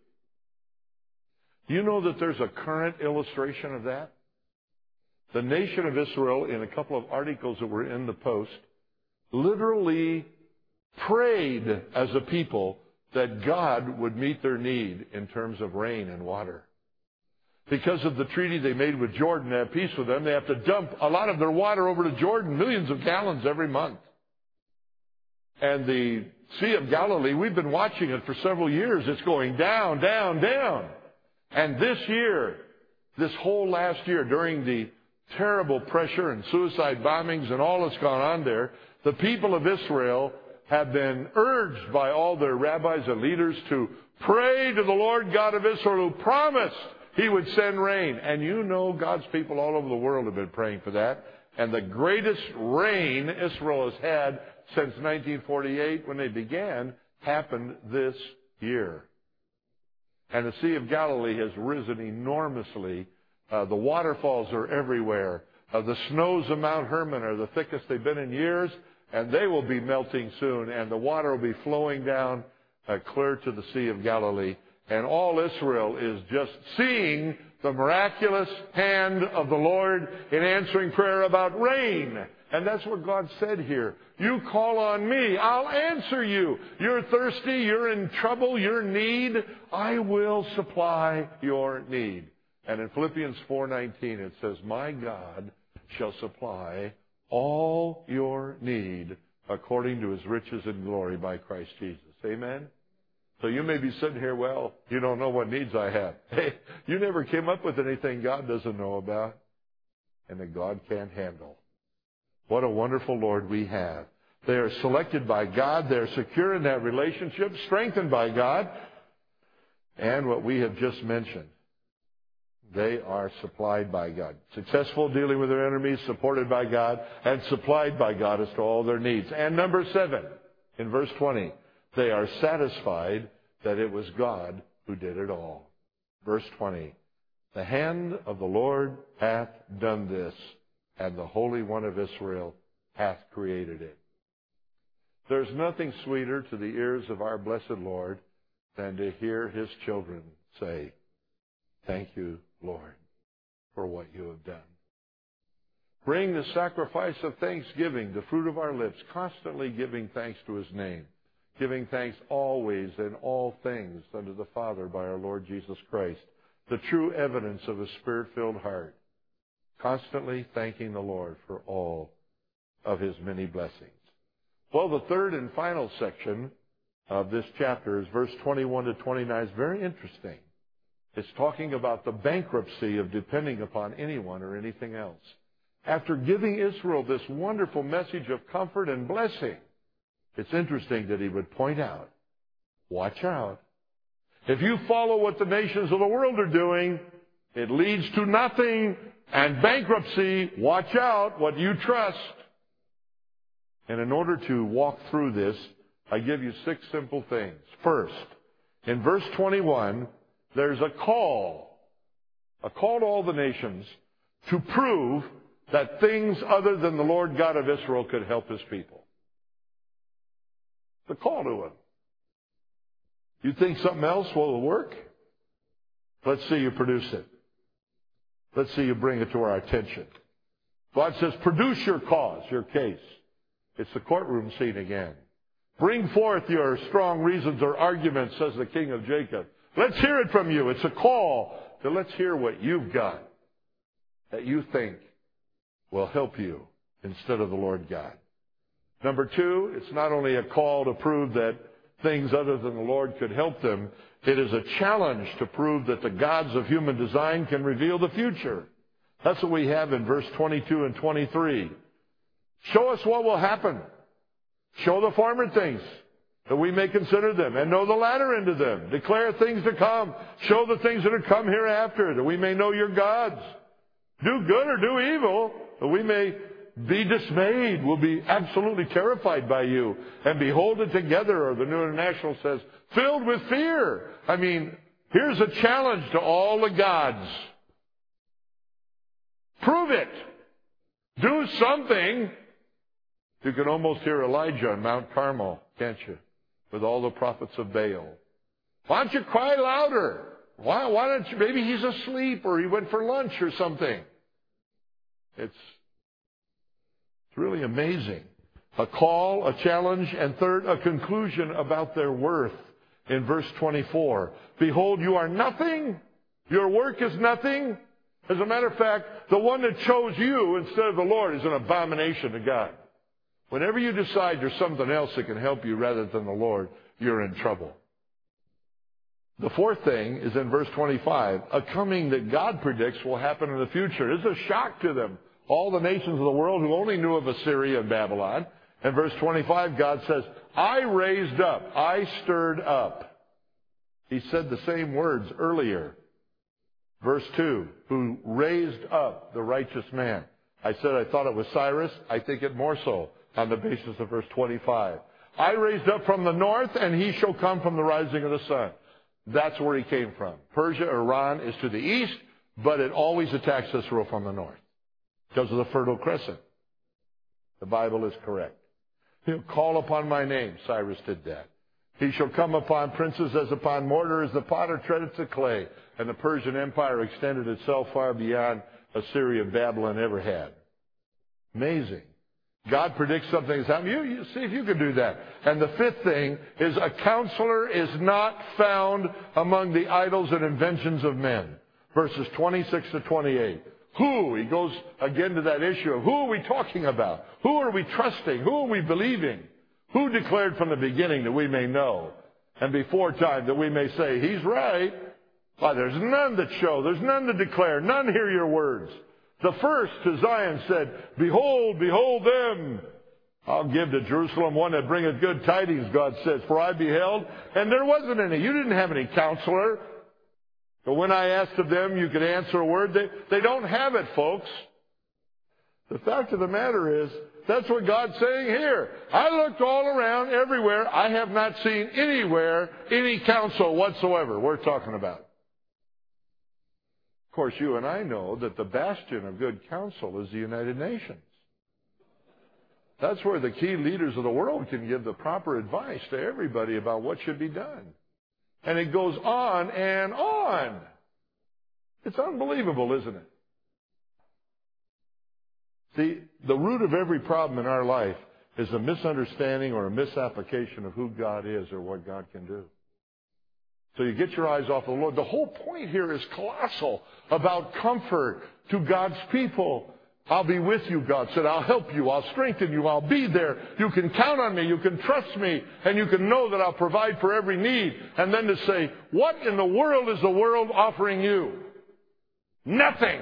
S1: Do you know that there's a current illustration of that? The nation of Israel, in a couple of articles that were in the Post, literally prayed as a people that God would meet their need in terms of rain and water. Because of the treaty they made with Jordan to have peace with them, they have to dump a lot of their water over to Jordan, millions of gallons every month. And the Sea of Galilee, we've been watching it for several years. It's going down, down, down. And this year, this whole last year, during the terrible pressure and suicide bombings and all that's gone on there, the people of Israel have been urged by all their rabbis and leaders to pray to the Lord God of Israel, who promised He would send rain. And you know God's people all over the world have been praying for that. And the greatest rain Israel has had since nineteen forty-eight, when they began, happened this year. And the Sea of Galilee has risen enormously. Uh, the waterfalls are everywhere. Uh, the snows of Mount Hermon are the thickest they've been in years, and they will be melting soon. And the water will be flowing down uh, clear to the Sea of Galilee. And all Israel is just seeing the miraculous hand of the Lord in answering prayer about rain. And that's what God said here. You call on me, I'll answer you. You're thirsty, you're in trouble, you're in need. I will supply your need. And in Philippians four nineteen it says, my God shall supply all your need according to his riches and glory by Christ Jesus. Amen? So you may be sitting here, well, you don't know what needs I have. Hey, you never came up with anything God doesn't know about and that God can't handle. What a wonderful Lord we have. They are selected by God. They're secure in that relationship, strengthened by God. And what we have just mentioned, they are supplied by God. Successful dealing with their enemies, supported by God, and supplied by God as to all their needs. And number seven, in verse twenty, they are satisfied that it was God who did it all. Verse twenty, the hand of the Lord hath done this, and the Holy One of Israel hath created it. There's nothing sweeter to the ears of our blessed Lord than to hear his children say, thank you, Lord, for what you have done. Bring the sacrifice of thanksgiving, the fruit of our lips, constantly giving thanks to his name, giving thanks always in all things unto the Father by our Lord Jesus Christ, the true evidence of a spirit-filled heart, constantly thanking the Lord for all of his many blessings. Well, the third and final section of this chapter is verse twenty-one to twenty-nine. It's very interesting. It's talking about the bankruptcy of depending upon anyone or anything else. After giving Israel this wonderful message of comfort and blessing, it's interesting that he would point out, watch out. If you follow what the nations of the world are doing, it leads to nothing and bankruptcy. Watch out what you trust. And in order to walk through this, I give you six simple things. First, in verse twenty-one, there's a call, a call to all the nations to prove that things other than the Lord God of Israel could help his people. The call to him. You think something else will work? Let's see you produce it. Let's see you bring it to our attention. God says, produce your cause, your case. It's the courtroom scene again. Bring forth your strong reasons or arguments, says the King of Jacob. Let's hear it from you. It's a call to let's hear what you've got that you think will help you instead of the Lord God. Number two, it's not only a call to prove that things other than the Lord could help them. It is a challenge to prove that the gods of human design can reveal the future. That's what we have in verse twenty-two and twenty-three. Show us what will happen. Show the former things, that we may consider them, and know the latter end of them. Declare things to come. Show the things that are come hereafter, that we may know your gods. Do good or do evil, that we may be dismayed. We'll be absolutely terrified by you. And behold it together, or the New International says, filled with fear. I mean, here's a challenge to all the gods. Prove it. Do something. You can almost hear Elijah on Mount Carmel, can't you? With all the prophets of Baal. Why don't you cry louder? Why, why don't you? Maybe he's asleep or he went for lunch or something. It's, it's really amazing. A call, a challenge, and third, a conclusion about their worth in verse twenty-four. Behold, you are nothing. Your work is nothing. As a matter of fact, the one that chose you instead of the Lord is an abomination to God. Whenever you decide there's something else that can help you rather than the Lord, you're in trouble. The fourth thing is in verse twenty-five, a coming that God predicts will happen in the future. This is a shock to them. All the nations of the world who only knew of Assyria and Babylon. In verse twenty-five, God says, I raised up, I stirred up. He said the same words earlier. Verse two, who raised up the righteous man. I said I thought it was Cyrus. I think it more so on the basis of verse twenty-five. I raised up from the north, and he shall come from the rising of the sun. That's where he came from. Persia, Iran is to the east, but it always attacks Israel from the north because of the Fertile Crescent. The Bible is correct. He'll call upon my name. Cyrus did that. He shall come upon princes as upon mortar, as the potter treadeth the clay. And the Persian Empire extended itself far beyond Assyria, Babylon ever had. Amazing. God predicts something is happening. You, you see if you can do that. And the fifth thing is a counselor is not found among the idols and inventions of men. Verses twenty-six to twenty-eight. Who? He goes again to that issue of who are we talking about? Who are we trusting? Who are we believing? Who declared from the beginning that we may know? And before time that we may say, He's right. Why, there's none that show. There's none to declare. None hear your words. The first to Zion said, Behold, behold them. I'll give to Jerusalem one that bringeth good tidings, God says. For I beheld, and there wasn't any. You didn't have any counselor. But when I asked of them, you could answer a word. They, they don't have it, folks. The fact of the matter is, that's what God's saying here. I looked all around, everywhere. I have not seen anywhere any counsel whatsoever we're talking about. Of course, you and I know that the bastion of good counsel is the United Nations. That's where the key leaders of the world can give the proper advice to everybody about what should be done. And it goes on and on. It's unbelievable, isn't it? See, the root of every problem in our life is a misunderstanding or a misapplication of who God is or what God can do. So you get your eyes off the Lord. The whole point here is colossal about comfort to God's people. I'll be with you, God said. I'll help you. I'll strengthen you. I'll be there. You can count on me. You can trust me. And you can know that I'll provide for every need. And then to say, what in the world is the world offering you? Nothing.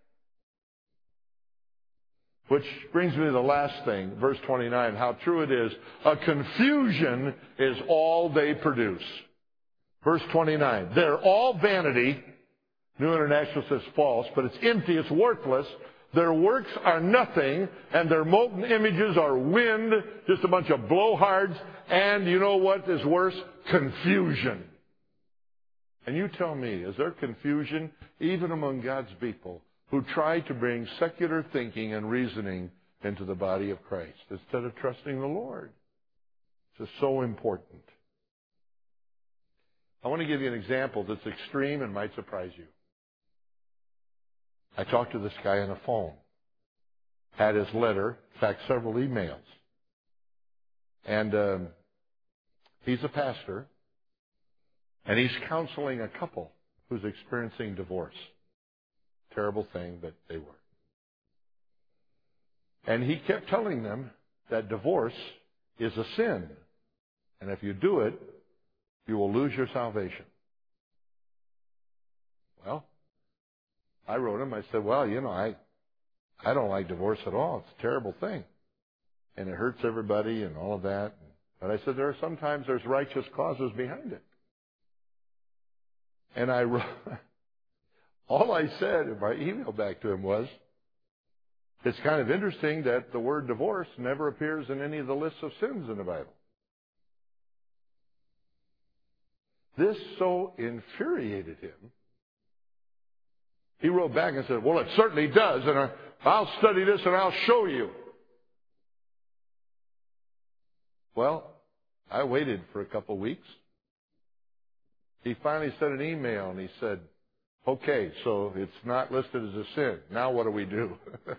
S1: Which brings me to the last thing, verse twenty-nine, how true it is. A confusion is all they produce. Verse twenty-nine, they're all vanity. New International says false, but it's empty, it's worthless. Their works are nothing, and their molten images are wind, just a bunch of blowhards, and you know what is worse? Confusion. And you tell me, is there confusion even among God's people who try to bring secular thinking and reasoning into the body of Christ instead of trusting the Lord? This is so important. I want to give you an example that's extreme and might surprise you. I talked to this guy on the phone, had his letter, in fact, several emails. And um, he's a pastor, and he's counseling a couple who's experiencing divorce. Terrible thing, but they were. And he kept telling them that divorce is a sin. And if you do it, you will lose your salvation. Well, I wrote him. I said, well, you know, I, I don't like divorce at all. It's a terrible thing. And it hurts everybody and all of that. But I said, there are sometimes there's righteous causes behind it. And I wrote, all I said in my email back to him was, it's kind of interesting that the word divorce never appears in any of the lists of sins in the Bible. This so infuriated him. He wrote back and said, well, it certainly does, and I'll study this and I'll show you. Well, I waited for a couple of weeks. He finally sent an email and he said, okay, so it's not listed as a sin. Now what do we do?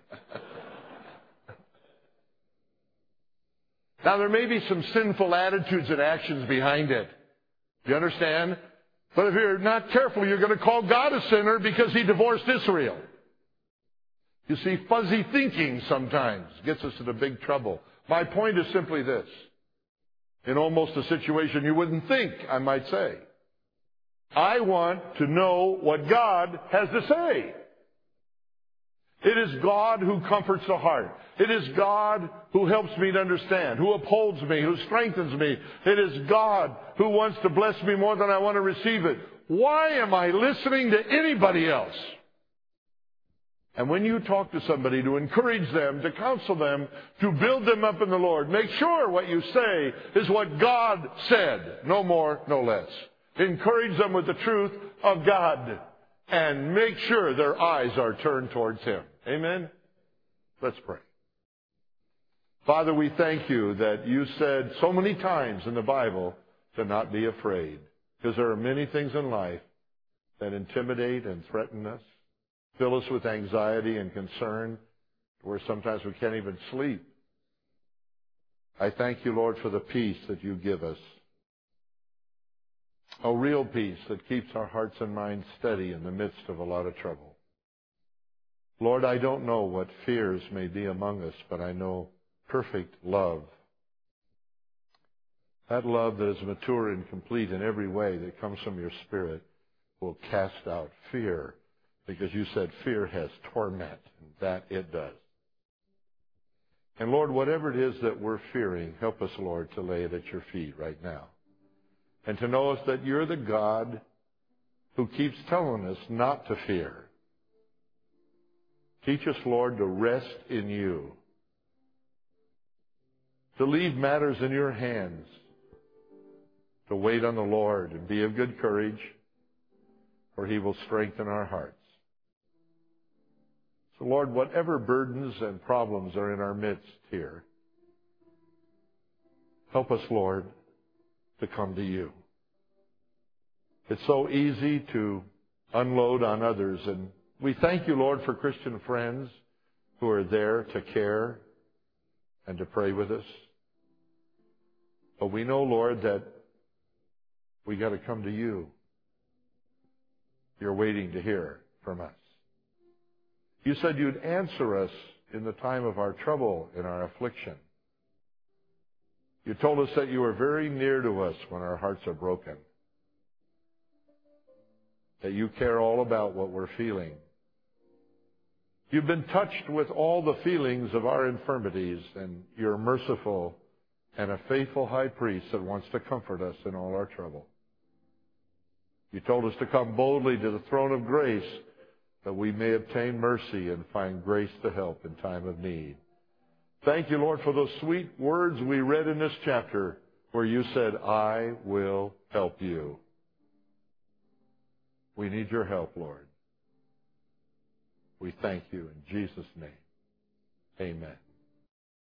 S1: Now there may be some sinful attitudes and actions behind it. Do you understand? But if you're not careful, you're going to call God a sinner because he divorced Israel. You see, fuzzy thinking sometimes gets us into big trouble. My point is simply this. In almost a situation you wouldn't think, I might say. I want to know what God has to say. It is God who comforts the heart. It is God who helps me to understand, who upholds me, who strengthens me. It is God who wants to bless me more than I want to receive it. Why am I listening to anybody else? And when you talk to somebody to encourage them, to counsel them, to build them up in the Lord, make sure what you say is what God said. No more, no less. Encourage them with the truth of God. And make sure their eyes are turned towards Him. Amen? Let's pray. Father, we thank you that you said so many times in the Bible to not be afraid. Because there are many things in life that intimidate and threaten us, fill us with anxiety and concern, where sometimes we can't even sleep. I thank you, Lord, for the peace that you give us. A real peace that keeps our hearts and minds steady in the midst of a lot of trouble. Lord, I don't know what fears may be among us, but I know perfect love. That love that is mature and complete in every way that comes from your Spirit will cast out fear, because you said fear has torment, and that it does. And Lord, whatever it is that we're fearing, help us, Lord, to lay it at your feet right now. And to know us that you're the God who keeps telling us not to fear. Teach us, Lord, to rest in you, to leave matters in your hands, to wait on the Lord and be of good courage, for he will strengthen our hearts. So, Lord, whatever burdens and problems are in our midst here, help us, Lord, to come to you. It's so easy to unload on others, and we thank you, Lord, for Christian friends who are there to care and to pray with us. But we know, Lord, that we got to come to you. You're waiting to hear from us. You said you'd answer us in the time of our trouble and our affliction. You told us that you were very near to us when our hearts are broken, that you care all about what we're feeling. You've been touched with all the feelings of our infirmities, and you're merciful and a faithful high priest that wants to comfort us in all our trouble. You told us to come boldly to the throne of grace, that we may obtain mercy and find grace to help in time of need. Thank you, Lord, for those sweet words we read in this chapter where you said, I will help you. We need your help, Lord. We thank you in Jesus' name. Amen.